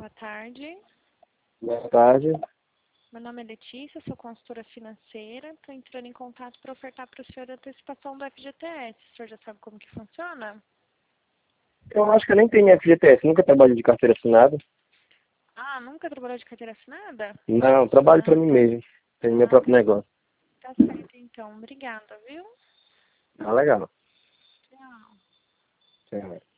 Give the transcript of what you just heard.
tarde. Boa tarde. Meu nome é Letícia, sou consultora financeira. Estou entrando em contato para ofertar para o senhor a antecipação do FGTS. O senhor já sabe como que funciona? Eu acho que eu nem tenho FGTS, nunca trabalhei de carteira assinada. Ah, nunca trabalhou de carteira assinada? Não, trabalho para Ah, mim tá. mesmo. Tenho meu próprio negócio. Tá certo, então. Obrigada, viu? Ah, legal. Tchau. É.